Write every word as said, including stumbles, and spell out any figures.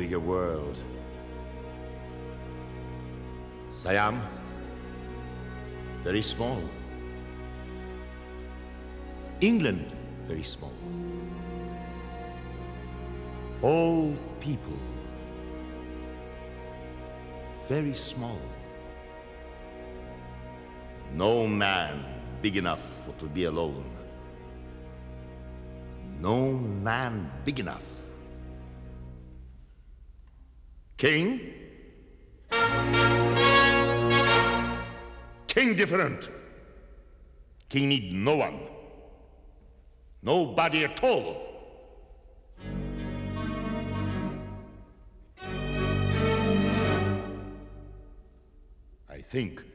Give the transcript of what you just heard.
bigger world. Siam, very small. England, very small. All people, very small. No man big enough for to be alone. No man big enough. King? King different. King need no one. Nobody at all. I think